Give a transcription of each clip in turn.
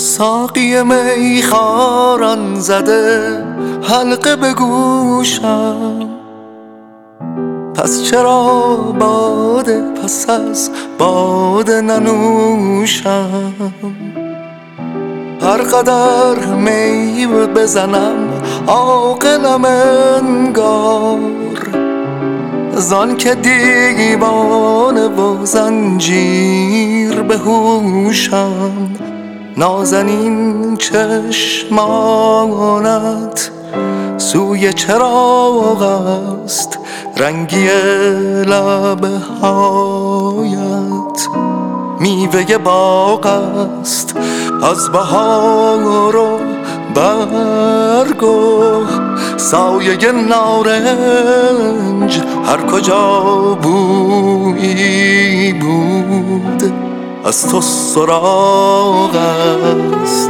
ساقی میخواران زده حلقه به گوشم، پس چرا باده پس از باده ننوشم؟ هر قدر می بزنم عاقلم انگار، زان که دیوانه و زنجیر به هوشم. نازنین چشمانت سوی چراغ است، رنگی لبه هایت میوه باغ است. از بهار و برگ و سایه نارنج هر کجا بویی بود از تو سراغ است.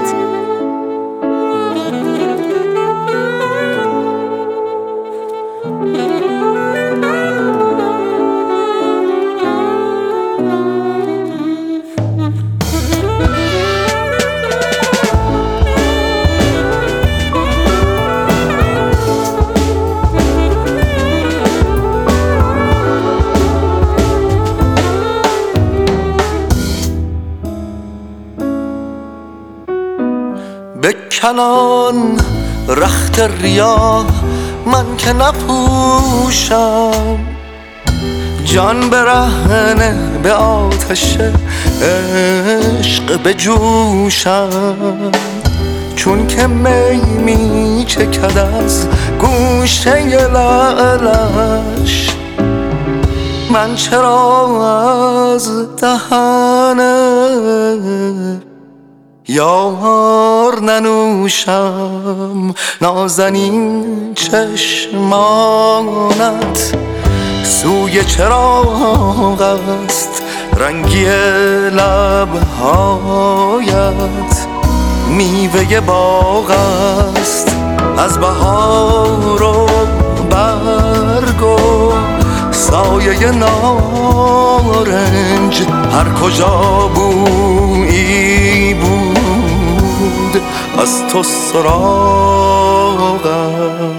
بکنان رخت ریا من که نپوشم، جان برهنه به آتش عشق بجوشم. چون که می می چکد از گوشه لعلش، من چرا از دهنه یار ننوشم؟ نازنین چشمانت سوی چراغ است، رنگی لبهایت میوه باغ است. از بهار و برگ و سایه نارنج هر کجا بویی بود از تو سراغ است.